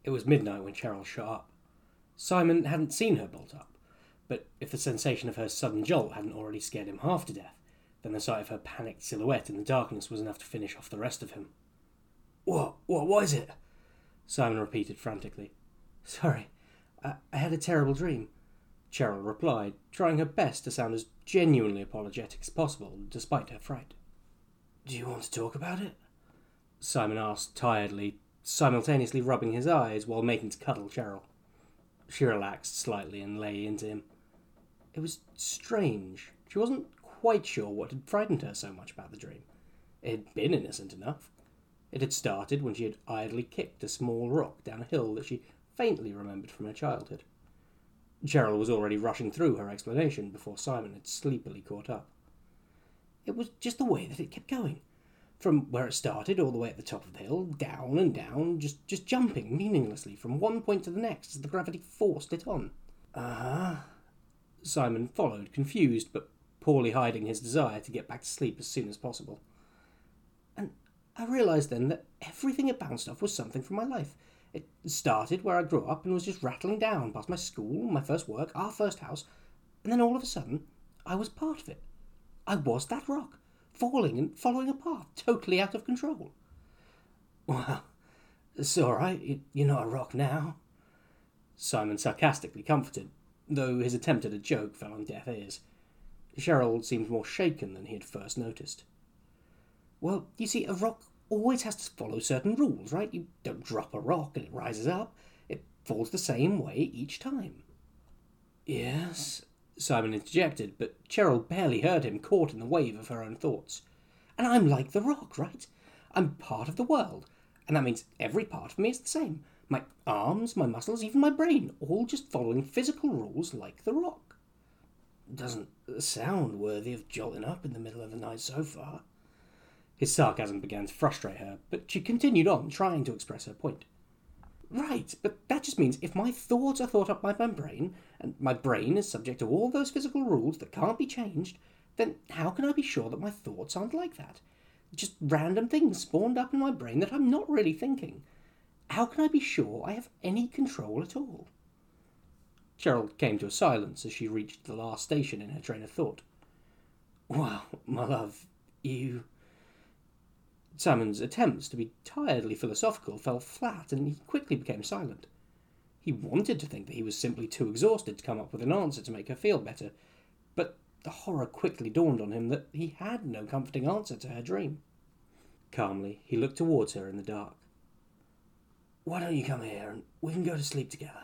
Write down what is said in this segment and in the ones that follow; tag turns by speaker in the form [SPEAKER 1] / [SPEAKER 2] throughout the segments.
[SPEAKER 1] It was midnight when Cheryl shot up. Simon hadn't seen her bolt up, but if the sensation of her sudden jolt hadn't already scared him half to death, then the sight of her panicked silhouette in the darkness was enough to finish off the rest of him. What is it? Simon repeated frantically. Sorry, I had a terrible dream, Cheryl replied, trying her best to sound as genuinely apologetic as possible, despite her fright. Do you want to talk about it? Simon asked tiredly, simultaneously rubbing his eyes while making to cuddle Cheryl. She relaxed slightly and lay into him. It was strange. She wasn't quite sure what had frightened her so much about the dream. It had been innocent enough. It had started when she had idly kicked a small rock down a hill that she faintly remembered from her childhood. Cheryl was already rushing through her explanation before Simon had sleepily caught up. It was just the way that it kept going. From where it started, all the way at the top of the hill, down and down, just jumping meaninglessly from one point to the next as the gravity forced it on. Simon followed, confused, but poorly hiding his desire to get back to sleep as soon as possible. And I realised then that everything it bounced off was something from my life. It started where I grew up and was just rattling down past my school, my first work, our first house, and then all of a sudden, I was part of it. I was that rock, falling and following a path, totally out of control. Well, it's all right, you're not a rock now, Simon sarcastically comforted, though his attempt at a joke fell on deaf ears. Cheryl seemed more shaken than he had first noticed. Well, you see, a rock always has to follow certain rules, right? You don't drop a rock and it rises up. It falls the same way each time. Yes, Simon interjected, but Cheryl barely heard him, caught in the wave of her own thoughts. And I'm like the rock, right? I'm part of the world, and that means every part of me is the same. My arms, my muscles, even my brain, all just following physical rules like the rock. Doesn't sound worthy of jolting up in the middle of the night so far. His sarcasm began to frustrate her, but she continued on, trying to express her point. Right, but that just means if my thoughts are thought up by my brain, and my brain is subject to all those physical rules that can't be changed, then how can I be sure that my thoughts aren't like that? Just random things spawned up in my brain that I'm not really thinking. How can I be sure I have any control at all? Cheryl came to a silence as she reached the last station in her train of thought. Well, my love, you... Simon's attempts to be tiredly philosophical fell flat, and he quickly became silent. He wanted to think that he was simply too exhausted to come up with an answer to make her feel better, but the horror quickly dawned on him that he had no comforting answer to her dream. Calmly, he looked towards her in the dark. Why don't you come here, and we can go to sleep together?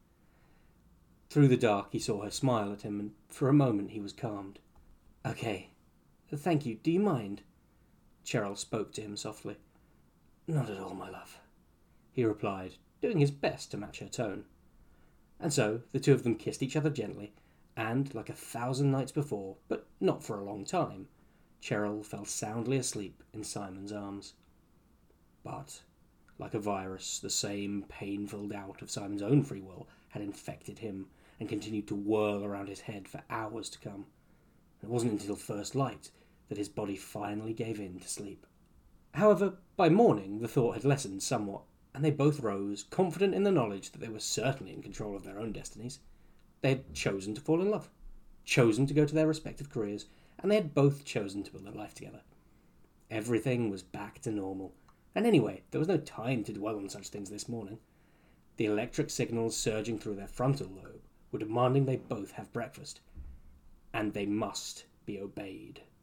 [SPEAKER 1] Through the dark, he saw her smile at him, and for a moment he was calmed. Okay. Thank you. Do you mind? Cheryl spoke to him softly. Not at all, my love, he replied, doing his best to match her tone. And so the two of them kissed each other gently, and, like 1,000 nights before, but not for a long time, Cheryl fell soundly asleep in Simon's arms. But, like a virus, the same painful doubt of Simon's own free will had infected him and continued to whirl around his head for hours to come. It wasn't until first light that his body finally gave in to sleep. However, by morning the thought had lessened somewhat, and they both rose, confident in the knowledge that they were certainly in control of their own destinies. They had chosen to fall in love, chosen to go to their respective careers, and they had both chosen to build a life together. Everything was back to normal, and anyway, there was no time to dwell on such things this morning. The electric signals surging through their frontal lobe were demanding they both have breakfast, and they must be obeyed.